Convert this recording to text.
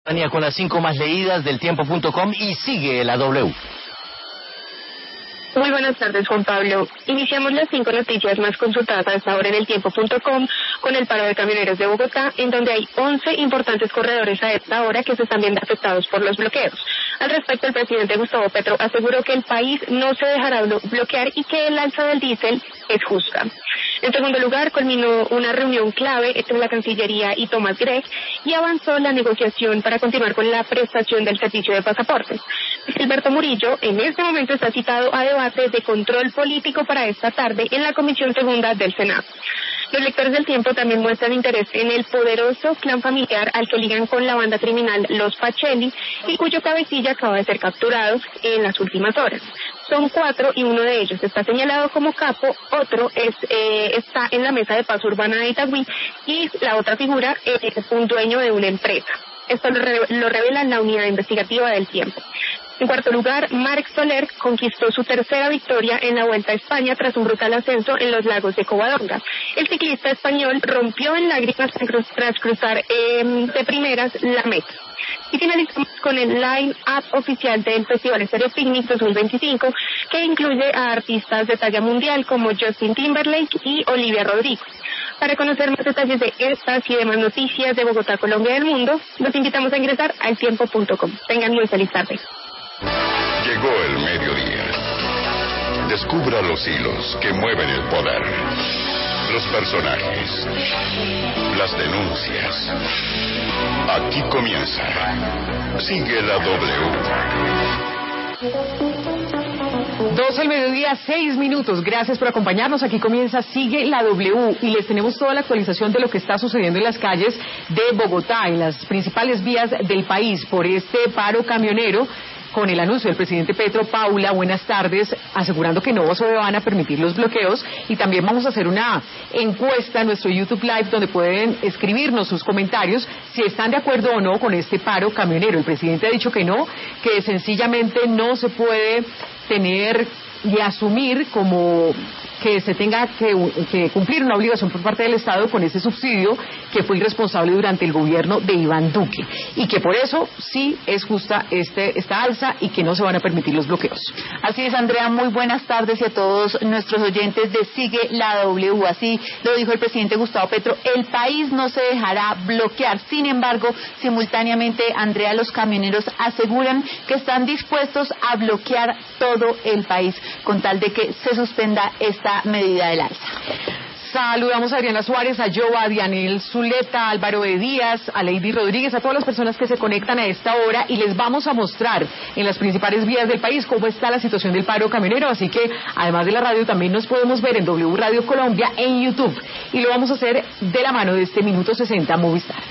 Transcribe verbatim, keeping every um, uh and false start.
Con las cinco más leídas del tiempo punto com y sigue la W. Muy buenas tardes, Juan Pablo. Iniciamos las cinco noticias más consultadas a esta hora en el tiempo punto com con el paro de camioneros de Bogotá, en donde hay once importantes corredores a esta hora que se están viendo afectados por los bloqueos. Al respecto, el presidente Gustavo Petro aseguró que el país no se dejará bloquear y que el alza del diésel es justa. En segundo lugar, culminó una reunión clave entre la Cancillería y Tomás Gregg y avanzó la negociación para continuar con la prestación del servicio de pasaportes. Gilberto Murillo en este momento está citado a debate de control político para esta tarde en la Comisión Segunda del Senado. Los lectores del Tiempo también muestran interés en el poderoso clan familiar al que ligan con la banda criminal Los Pacelli y cuyo cabecilla acaba de ser capturado en las últimas horas. Son cuatro y uno de ellos está señalado como capo, otro es eh, está en la mesa de paz urbana de Itagüí y la otra figura es un dueño de una empresa. Esto lo, re lo revela la unidad investigativa del Tiempo. En cuarto lugar, Marc Soler conquistó su tercera victoria en la Vuelta a España tras un brutal ascenso en los lagos de Covadonga. El ciclista español rompió en lágrimas tras cruzar eh, de primeras la meta. Y finalizamos con el line-up oficial del Festival Stereo Picnic dos mil veinticinco, que incluye a artistas de talla mundial como Justin Timberlake y Olivia Rodrigo. Para conocer más detalles de estas y demás noticias de Bogotá, Colombia y del mundo, los invitamos a ingresar al tiempo punto com. Tengan muy feliz tarde. Llegó el mediodía. Descubra los hilos que mueven el poder, los personajes, las denuncias. Aquí comienza. Sigue la W. Dos del mediodía, seis minutos. Gracias por acompañarnos. Aquí comienza Sigue la W y les tenemos toda la actualización de lo que está sucediendo en las calles de Bogotá, en las principales vías del país, por este paro camionero. Con el anuncio del presidente Petro. Paula, buenas tardes, asegurando que no se van a permitir los bloqueos, y también vamos a hacer una encuesta en nuestro YouTube Live donde pueden escribirnos sus comentarios si están de acuerdo o no con este paro camionero. El presidente ha dicho que no, que sencillamente no se puede tener y asumir como que se tenga que, que cumplir una obligación por parte del Estado con ese subsidio que fue irresponsable durante el gobierno de Iván Duque, y que por eso sí es justa este, esta alza y que no se van a permitir los bloqueos. Así es, Andrea, muy buenas tardes y a todos nuestros oyentes de Sigue la W. Así lo dijo el presidente Gustavo Petro, el país no se dejará bloquear. Sin embargo, simultáneamente, Andrea, los camioneros aseguran que están dispuestos a bloquear todo el país con tal de que se suspenda esta medida del alza. Saludamos a Adriana Suárez, a Joa, a Dianel Zuleta, a Álvaro de Díaz, a Lady Rodríguez, a todas las personas que se conectan a esta hora, y les vamos a mostrar en las principales vías del país cómo está la situación del paro camionero. Así que, además de la radio, también nos podemos ver en W Radio Colombia en YouTube, y lo vamos a hacer de la mano de este Minuto sesenta Movistar.